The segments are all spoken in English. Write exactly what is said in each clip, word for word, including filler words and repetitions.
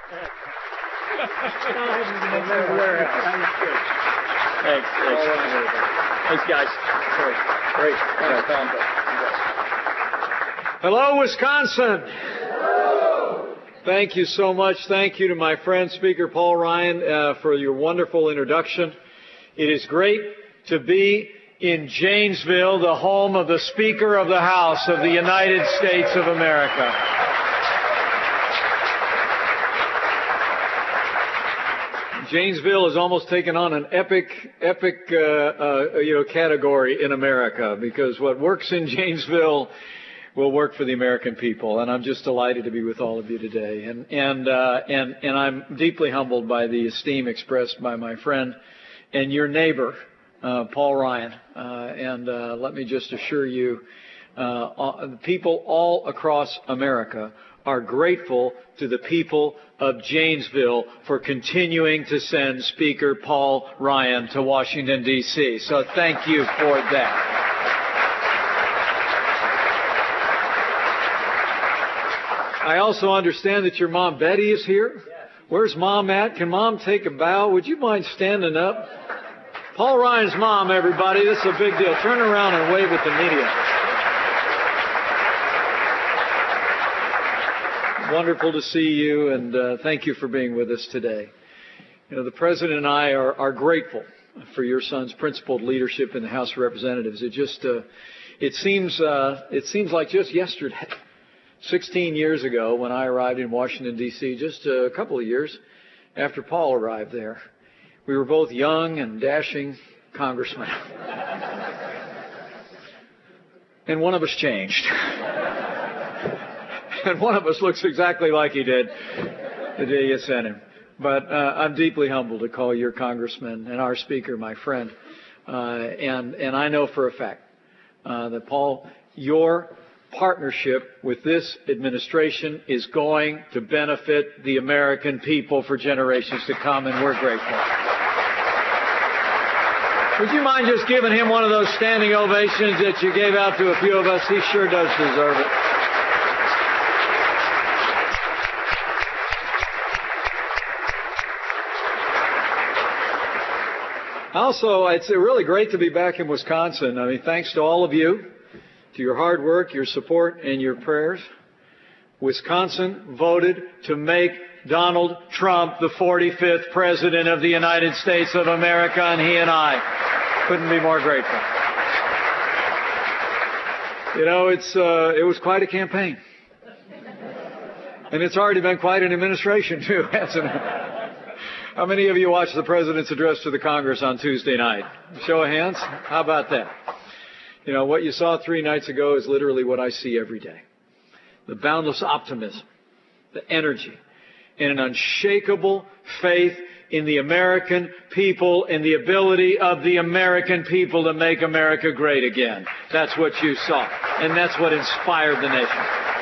Thanks, thanks. Thanks, guys. Great. Hello, Wisconsin. Hello. Thank you so much. Thank you to my friend, Speaker Paul Ryan, uh, for your wonderful introduction. It is great to be in Janesville, the home of the Speaker of the House of the United States of America. Janesville has almost taken on an epic, epic, uh, uh, you know, category in America, because what works in Janesville will work for the American people, and I'm just delighted to be with all of you today. And and uh, and and I'm deeply humbled by the esteem expressed by my friend and your neighbor, uh, Paul Ryan. Uh, and uh, let me just assure you, uh, people all across America are grateful to the people of Janesville for continuing to send Speaker Paul Ryan to Washington, D C So thank you for that. I also understand that your mom, Betty, is here. Where's Mom at? Can Mom take a bow? Would you mind standing up? Paul Ryan's mom, everybody. This is a big deal. Turn around and wave at the media. Wonderful to see you, and uh, thank you for being with us today. You know, the President and I are, are grateful for your son's principled leadership in the House of Representatives. It just, uh, it seems, uh, it seems like just yesterday, sixteen years ago, when I arrived in Washington, D C, just a couple of years after Paul arrived there. We were both young and dashing congressmen. And one of us changed. And one of us looks exactly like he did the day you sent him. But uh, I'm deeply humbled to call your congressman and our speaker my friend. Uh, and, and I know for a fact uh, that, Paul, your partnership with this administration is going to benefit the American people for generations to come, and we're grateful. Would you mind just giving him one of those standing ovations that you gave out to a few of us? He sure does deserve it. Also, it's really great to be back in Wisconsin. I mean, thanks to all of you, to your hard work, your support, and your prayers. Wisconsin voted to make Donald Trump the forty-fifth President of the United States of America, and he and I couldn't be more grateful. You know, it's uh, it was quite a campaign. And it's already been quite an administration, too, hasn't it? How many of you watched the President's address to the Congress on Tuesday night? Show of hands. How about that? You know, what you saw three nights ago is literally what I see every day. The boundless optimism, the energy, and an unshakable faith in the American people and the ability of the American people to make America great again. That's what you saw. And that's what inspired the nation.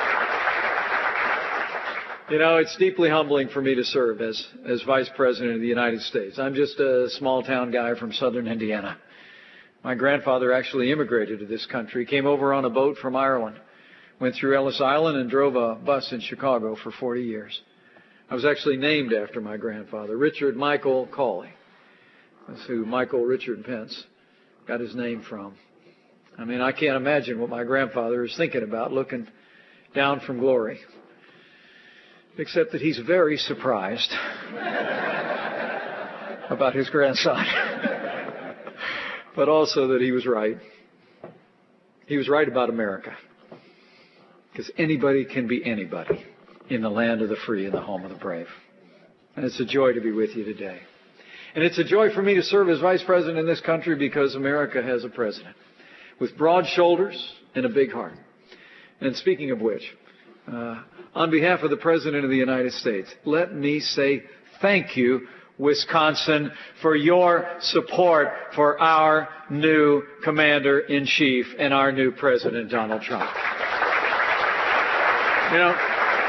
You know, it's deeply humbling for me to serve as, as Vice President of the United States. I'm just a small-town guy from southern Indiana. My grandfather actually immigrated to this country, came over on a boat from Ireland, went through Ellis Island and drove a bus in Chicago for forty years. I was actually named after my grandfather, Richard Michael Cawley. That's who Michael Richard Pence got his name from. I mean, I can't imagine what my grandfather is thinking about looking down from glory. Except that he's very surprised about his grandson. But also that he was right. He was right about America. Because anybody can be anybody in the land of the free and the home of the brave. And it's a joy to be with you today. And it's a joy for me to serve as Vice President in this country because America has a president with broad shoulders and a big heart. And speaking of which, Uh, on behalf of the President of the United States, let me say thank you, Wisconsin, for your support for our new Commander-in-Chief and our new President, Donald Trump. You know,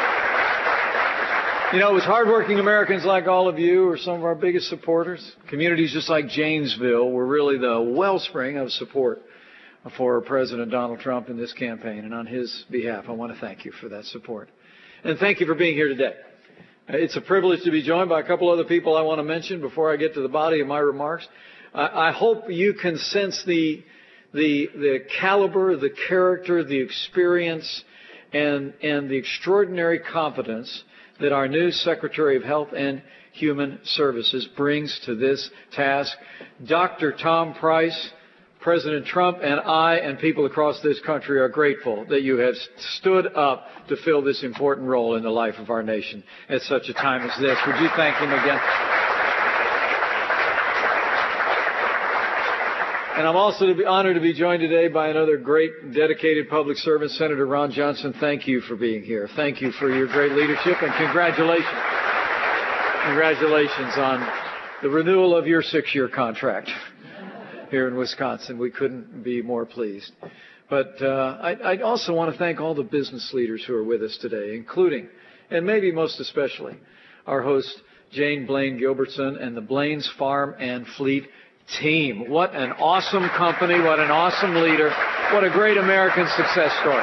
you know, it was hardworking Americans like all of you who are some of our biggest supporters. Communities just like Janesville were really the wellspring of support for President Donald Trump in this campaign. And on his behalf, I want to thank you for that support. And thank you for being here today. It's a privilege to be joined by a couple other people I want to mention before I get to the body of my remarks. I, I hope you can sense the, the, the caliber, the character, the experience, and, and the extraordinary competence that our new Secretary of Health and Human Services brings to this task. Doctor Tom Price, President Trump and I and people across this country are grateful that you have stood up to fill this important role in the life of our nation at such a time as this. Would you thank him again? And I'm also to be honored to be joined today by another great dedicated public servant, Senator Ron Johnson. Thank you for being here. Thank you for your great leadership, and congratulations. Congratulations on the renewal of your six-year contract here in Wisconsin. We couldn't be more pleased. But uh, I, I also want to thank all the business leaders who are with us today, including, and maybe most especially, our host, Jane Blaine Gilbertson and the Blaine's Farm and Fleet team. What an awesome company. What an awesome leader. What a great American success story.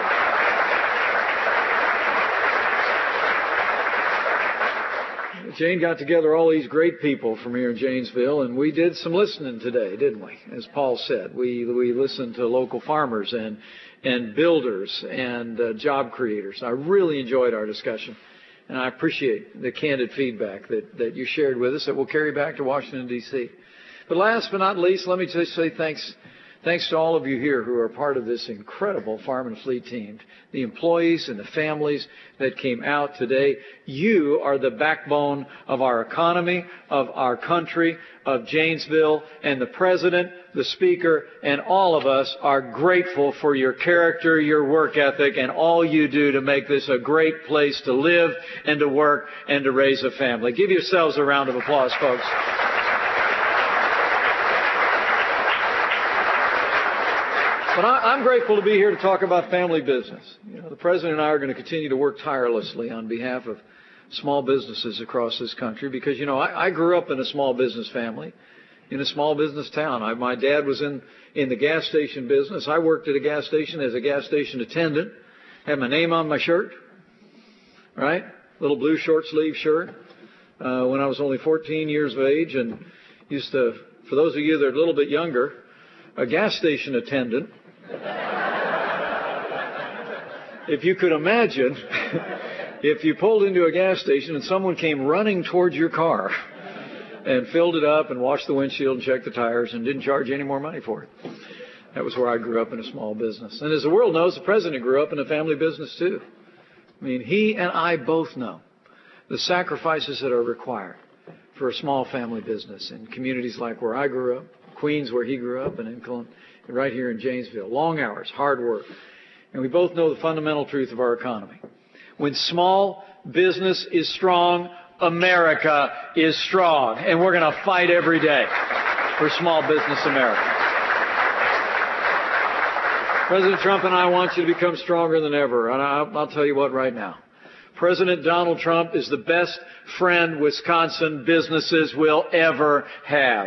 Jane got together all these great people from here in Janesville, and we did some listening today, didn't we? As Paul said, we we listened to local farmers and and builders and uh, job creators. I really enjoyed our discussion, and I appreciate the candid feedback that, that you shared with us that we'll carry back to Washington, D C But last but not least, let me just say thanks Thanks to all of you here who are part of this incredible Farm and Fleet team, the employees and the families that came out today. You are the backbone of our economy, of our country, of Janesville, and the President, the Speaker, and all of us are grateful for your character, your work ethic, and all you do to make this a great place to live and to work and to raise a family. Give yourselves a round of applause, folks. But I'm grateful to be here to talk about family business. You know, the President and I are going to continue to work tirelessly on behalf of small businesses across this country because, you know, I, I grew up in a small business family, in a small business town. I, my dad was in, in the gas station business. I worked at a gas station as a gas station attendant, had my name on my shirt, right? Little blue short sleeve shirt uh, when I was only fourteen years of age, and used to, for those of you that are a little bit younger, a gas station attendant, if you could imagine, if you pulled into a gas station and someone came running towards your car and filled it up and washed the windshield and checked the tires and didn't charge any more money for it. That was where I grew up, in a small business. And as the world knows, the President grew up in a family business too. I mean, he and I both know the sacrifices that are required for a small family business in communities like where I grew up, Queens, where he grew up, and in right here in Janesville. Long hours, hard work. And we both know the fundamental truth of our economy. When small business is strong, America is strong. And we're going to fight every day for small business America. President Trump and I want you to become stronger than ever. And I'll, I'll tell you what right now. President Donald Trump is the best friend Wisconsin businesses will ever have.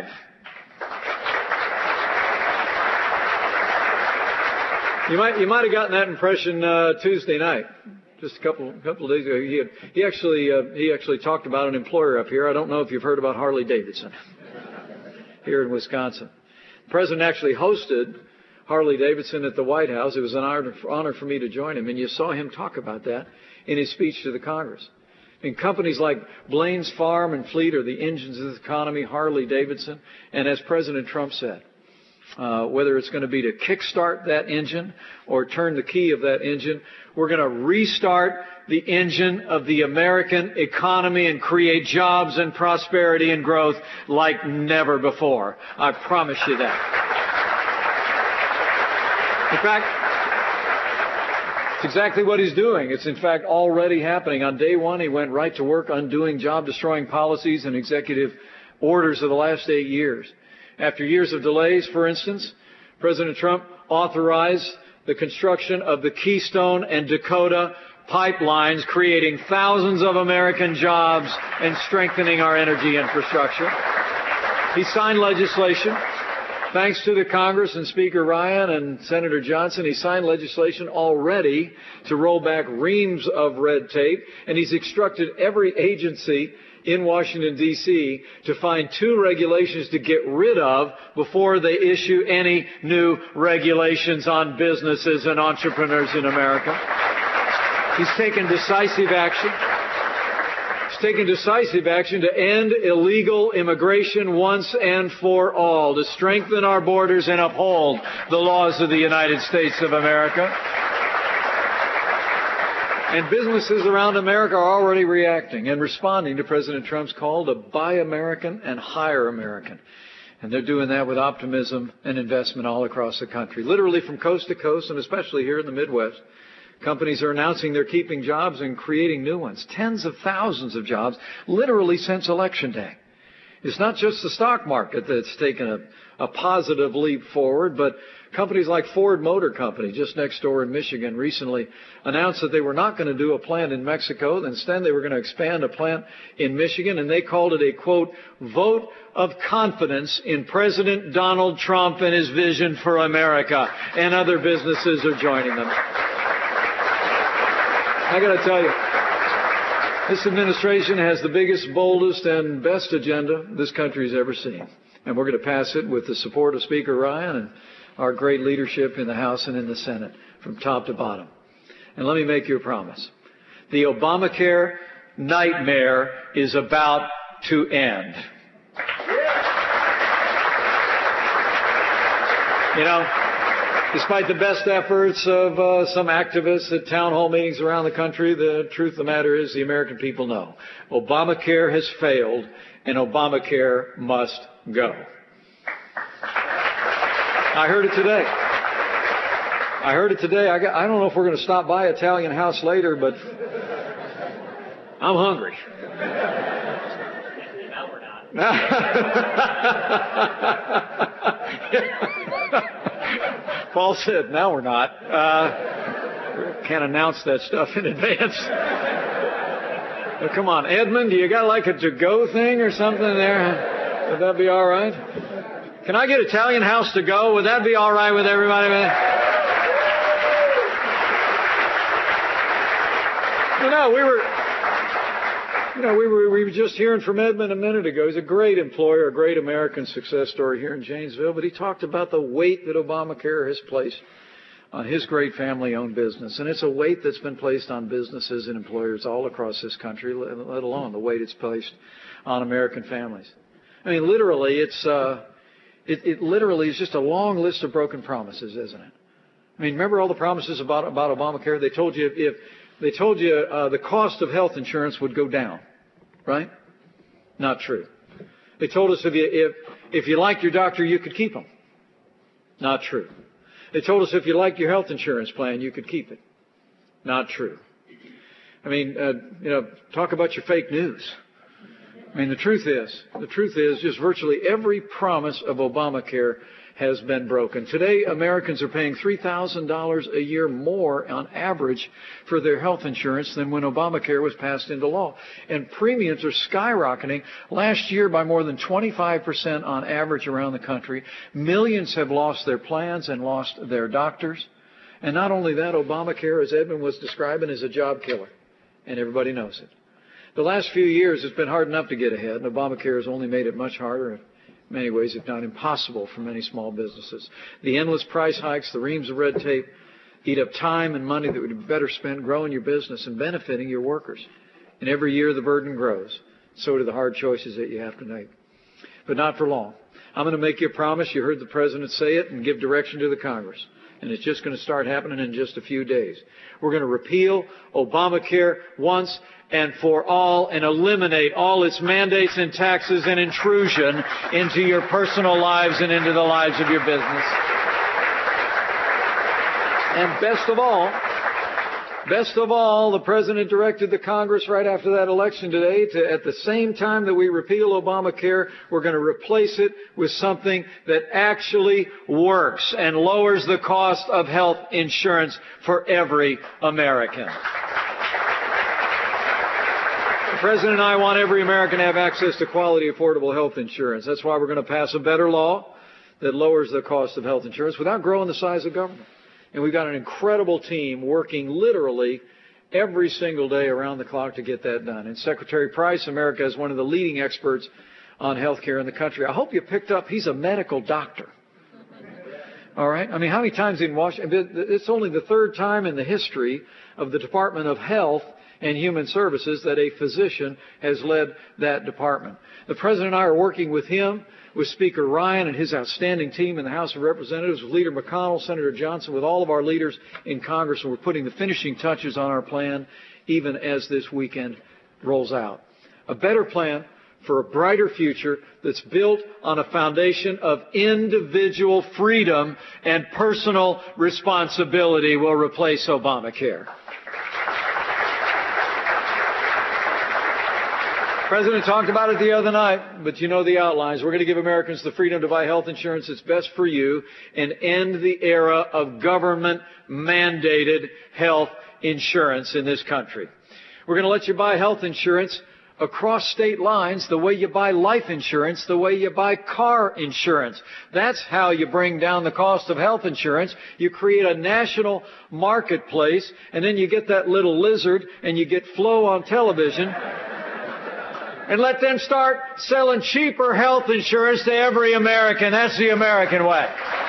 You might you might have gotten that impression uh, Tuesday night, just a couple couple of days ago. He had, he actually uh, he actually talked about an employer up here. I don't know if you've heard about Harley Davidson here in Wisconsin. The President actually hosted Harley Davidson at the White House. It was an honor, honor for me to join him, and you saw him talk about that in his speech to the Congress. And companies like Blaine's Farm and Fleet are the engines of the economy, Harley Davidson, and as President Trump said, Uh, whether it's going to be to kickstart that engine or turn the key of that engine, we're going to restart the engine of the American economy and create jobs and prosperity and growth like never before. I promise you that. In fact, it's exactly what he's doing. It's in fact already happening. On day one, he went right to work undoing job-destroying policies and executive orders of the last eight years. After years of delays, for instance, President Trump authorized the construction of the Keystone and Dakota pipelines, creating thousands of American jobs and strengthening our energy infrastructure. He signed legislation Thanks to the Congress and Speaker Ryan and Senator Johnson, he signed legislation already to roll back reams of red tape, and he's instructed every agency in Washington, D C to find two regulations to get rid of before they issue any new regulations on businesses and entrepreneurs in America. He's taken decisive action. He's taken decisive action to end illegal immigration once and for all, to strengthen our borders and uphold the laws of the United States of America. And businesses around America are already reacting and responding to President Trump's call to buy American and hire American. And they're doing that with optimism and investment all across the country, literally from coast to coast, and especially here in the Midwest. Companies are announcing they're keeping jobs and creating new ones. Tens of thousands of jobs, literally since Election Day. It's not just the stock market that's taken a, a positive leap forward, but companies like Ford Motor Company, just next door in Michigan, recently announced that they were not going to do a plant in Mexico. Instead, they were going to expand a plant in Michigan, and they called it a, quote, vote of confidence in President Donald Trump and his vision for America. And other businesses are joining them. I got to tell you, this administration has the biggest, boldest, and best agenda this country's ever seen. And we're going to pass it with the support of Speaker Ryan and our great leadership in the House and in the Senate from top to bottom. And let me make you a promise. The Obamacare nightmare is about to end. You know, despite the best efforts of uh, some activists at town hall meetings around the country, the truth of the matter is the American people know. Obamacare has failed, and Obamacare must go. I heard it today. I heard it today. I, got, I don't know if we're going to stop by Italian House later, but I'm hungry. Now we're not. Paul said, now we're not. Uh, can't announce that stuff in advance. Well, come on, Edmund, do you got like a to-go thing or something there? Would that be all right? Can I get Italian House to go? Would that be all right with everybody? You know, we were, you know, we were, we were just hearing from Edmund a minute ago. He's a great employer, a great American success story here in Janesville, but he talked about the weight that Obamacare has placed on his great family-owned business. And it's a weight that's been placed on businesses and employers all across this country, let alone the weight it's placed on American families. I mean, literally, it's, uh, It, it literally is just a long list of broken promises, isn't it? I mean, remember all the promises about, about Obamacare? They told you if, if they told you uh, the cost of health insurance would go down, right? Not true. They told us if you if if you liked your doctor, you could keep him. Not true. They told us if you liked your health insurance plan, you could keep it. Not true. I mean, uh, you know, talk about your fake news. I mean, the truth is, the truth is just virtually every promise of Obamacare has been broken. Today, Americans are paying three thousand dollars a year more on average for their health insurance than when Obamacare was passed into law. And premiums are skyrocketing last year by more than twenty-five percent on average around the country. Millions have lost their plans and lost their doctors. And not only that, Obamacare, as Edmund was describing, is a job killer. And everybody knows it. The last few years, it's been hard enough to get ahead, and Obamacare has only made it much harder, in many ways, if not impossible, for many small businesses. The endless price hikes, the reams of red tape, eat up time and money that would be better spent growing your business and benefiting your workers. And every year, the burden grows. So do the hard choices that you have to make. But not for long. I'm going to make you a promise. You heard the President say it, and give direction to the Congress. And it's just going to start happening in just a few days. We're going to repeal Obamacare once and for all and eliminate all its mandates and taxes and intrusion into your personal lives and into the lives of your business. And best of all, best of all, the President directed the Congress right after that election today to, at the same time that we repeal Obamacare, we're going to replace it with something that actually works and lowers the cost of health insurance for every American. The President and I want every American to have access to quality, affordable health insurance. That's why we're going to pass a better law that lowers the cost of health insurance without growing the size of government. And we've got an incredible team working literally every single day around the clock to get that done. And Secretary Price, America is one of the leading experts on health care in the country. I hope you picked up he's a medical doctor. All right? I mean, how many times in Washington? It's only the third time in the history of the Department of Health and Human Services that a physician has led that department. The President and I are working with him, with Speaker Ryan and his outstanding team in the House of Representatives, with Leader McConnell, Senator Johnson, with all of our leaders in Congress, and we're putting the finishing touches on our plan even as this weekend rolls out. A better plan for a brighter future that's built on a foundation of individual freedom and personal responsibility will replace Obamacare. The President talked about it the other night, but you know the outlines. We're going to give Americans the freedom to buy health insurance that's best for you and end the era of government-mandated health insurance in this country. We're going to let you buy health insurance across state lines the way you buy life insurance, the way you buy car insurance. That's how you bring down the cost of health insurance. You create a national marketplace, and then you get that little lizard, and you get Flo on television. And let them start selling cheaper health insurance to every American. That's the American way.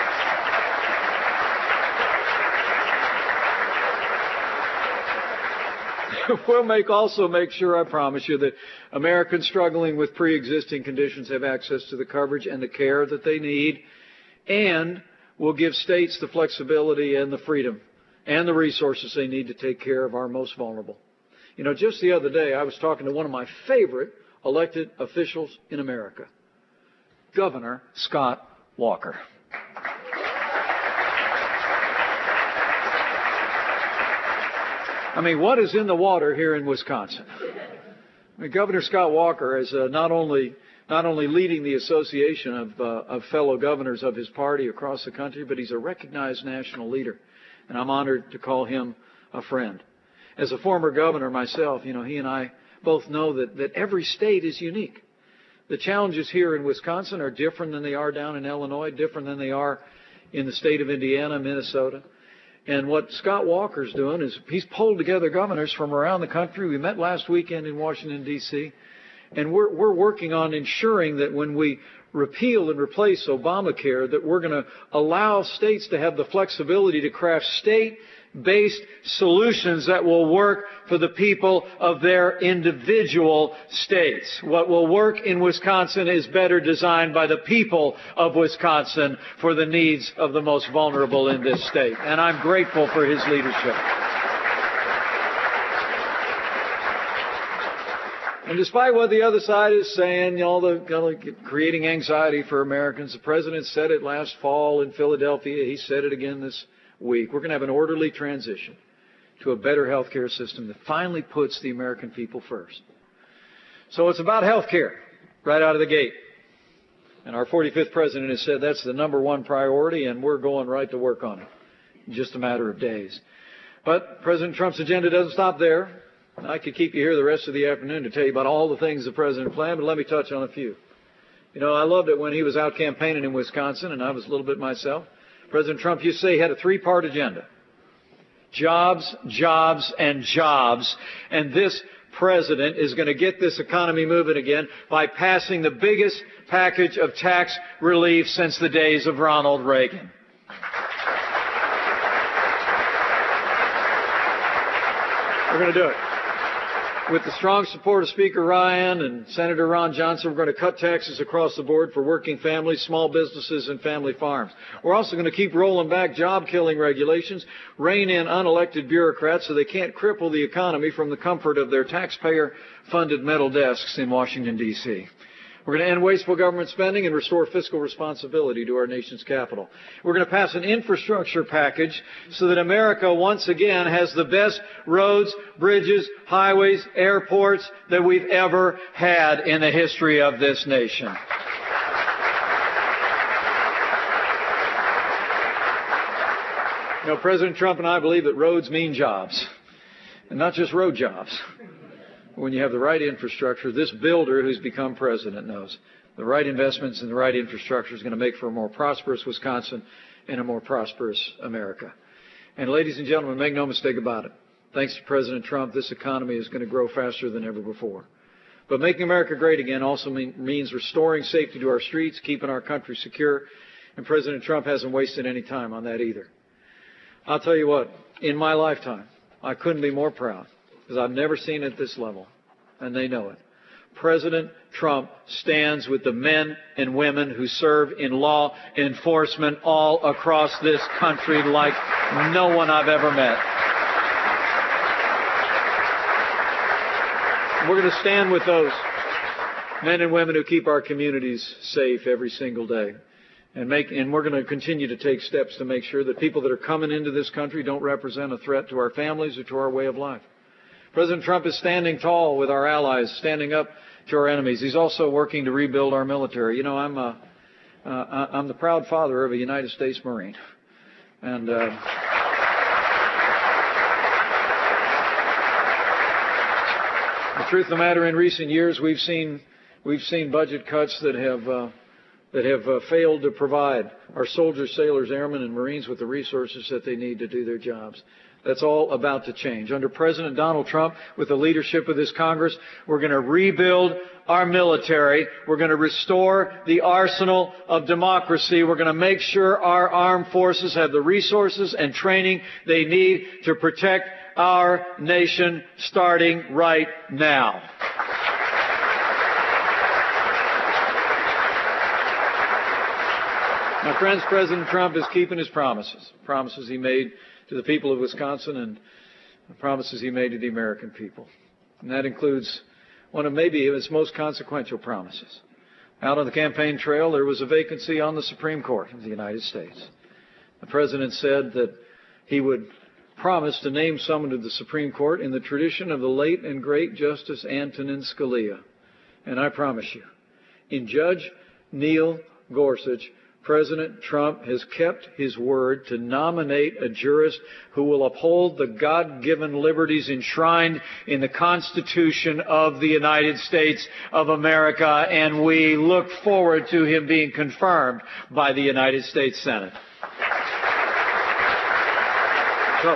We'll make also make sure, I promise you, that Americans struggling with pre-existing conditions have access to the coverage and the care that they need. And we'll give states the flexibility and the freedom and the resources they need to take care of our most vulnerable. You know, just the other day, I was talking to one of my favorite elected officials in America, Governor Scott Walker. I mean, what is in the water here in Wisconsin? I mean, Governor Scott Walker is uh, not only not only leading the association of, uh, of fellow governors of his party across the country, but he's a recognized national leader, and I'm honored to call him a friend. As a former governor myself, you know, he and I both know that, that every state is unique. The challenges here in Wisconsin are different than they are down in Illinois, different than they are in the state of Indiana, Minnesota. And what Scott Walker's doing is he's pulled together governors from around the country. We met last weekend in Washington, D C, and we're, we're working on ensuring that when we repeal and replace Obamacare, that we're going to allow states to have the flexibility to craft state-based solutions that will work for the people of their individual states. What will work in Wisconsin is better designed by the people of Wisconsin for the needs of the most vulnerable in this state. And I'm grateful for his leadership. And despite what the other side is saying, you know, the, you know, creating anxiety for Americans, the President said it last fall in Philadelphia. He said it again this week. We're going to have an orderly transition to a better health care system that finally puts the American people first. So it's about health care right out of the gate. And our forty-fifth President has said that's the number one priority, and we're going right to work on it in just a matter of days. But President Trump's agenda doesn't stop there. I could keep you here the rest of the afternoon to tell you about all the things the President planned, but let me touch on a few. You know, I loved it when he was out campaigning in Wisconsin, and I was a little bit myself. President Trump used to say he had a three-part agenda. Jobs, jobs, and jobs. And this President is going to get this economy moving again by passing the biggest package of tax relief since the days of Ronald Reagan. We're going to do it. With the strong support of Speaker Ryan and Senator Ron Johnson, we're going to cut taxes across the board for working families, small businesses, and family farms. We're also going to keep rolling back job-killing regulations, rein in unelected bureaucrats so they can't cripple the economy from the comfort of their taxpayer-funded metal desks in Washington, D C We're going to end wasteful government spending and restore fiscal responsibility to our nation's capital. We're going to pass an infrastructure package so that America once again has the best roads, bridges, highways, airports that we've ever had in the history of this nation. You know, President Trump and I believe that roads mean jobs, and not just road jobs. when you have the right infrastructure, this builder who's become president knows the right investments and the right infrastructure is going to make for a more prosperous Wisconsin and a more prosperous America. And ladies and gentlemen, make no mistake about it. Thanks to President Trump, this economy is going to grow faster than ever before. But making America great again also mean, means restoring safety to our streets, keeping our country secure. And President Trump hasn't wasted any time on that either. I'll tell you what, in my lifetime, I couldn't be more proud because I've never seen it at this level, and they know it. President Trump stands with the men and women who serve in law enforcement all across this country like no one I've ever met. We're going to stand with those men and women who keep our communities safe every single day. And, make, and we're going to continue to take steps to make sure that people that are coming into this country don't represent a threat to our families or to our way of life. President Trump is standing tall with our allies, standing up to our enemies. He's also working to rebuild our military. You know, I'm, a, uh, I'm the proud father of a United States Marine. And... Uh, The truth of the matter, in recent years, we've seen we've seen budget cuts that have uh, that have uh, failed to provide our soldiers, sailors, airmen, and Marines with the resources that they need to do their jobs. That's all about to change. Under President Donald Trump, with the leadership of this Congress, we're going to rebuild our military. We're going to restore the arsenal of democracy. We're going to make sure our armed forces have the resources and training they need to protect our nation starting right now. My friends, President Trump is keeping his promises, promises he made to the people of Wisconsin and the promises he made to the American people. And that includes one of maybe his most consequential promises. Out on the campaign trail, there was a vacancy on the Supreme Court of the United States. The President said that he would promise to name someone to the Supreme Court in the tradition of the late and great Justice Antonin Scalia. And I promise you, in Judge Neil Gorsuch, President Trump has kept his word to nominate a jurist who will uphold the God-given liberties enshrined in the Constitution of the United States of America, and we look forward to him being confirmed by the United States Senate. So,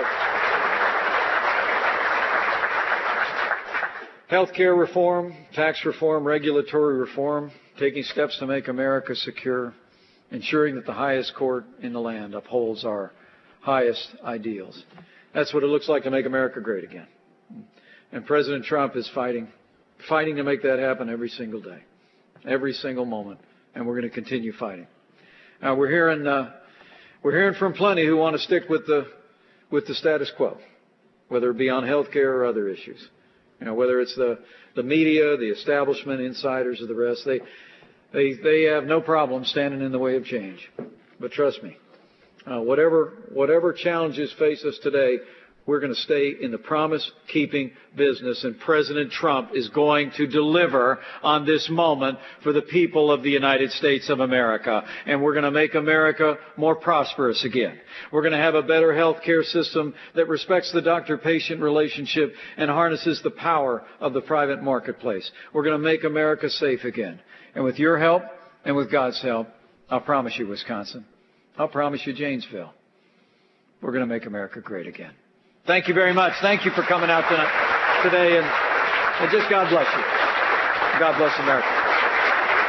health care reform, tax reform, regulatory reform, taking steps to make America secure, ensuring that the highest court in the land upholds our highest ideals. That's what it looks like to make America great again. And President Trump is fighting, fighting to make that happen every single day, every single moment, and we're going to continue fighting. Now, we're hearing, uh, we're hearing from plenty who want to stick with the with the status quo, whether it be on health care or other issues. You know, whether it's the, the media, the establishment, insiders, or the rest, they, they, they have no problem standing in the way of change. But trust me, uh, whatever, whatever challenges face us today, we're going to stay in the promise-keeping business, and President Trump is going to deliver on this moment for the people of the United States of America. And we're going to make America more prosperous again. We're going to have a better health care system that respects the doctor-patient relationship and harnesses the power of the private marketplace. We're going to make America safe again. And with your help and with God's help, I'll promise you, Wisconsin, I'll promise you, Janesville, we're going to make America great again. Thank you very much. Thank you for coming out tonight, today, and, and just God bless you. God bless America.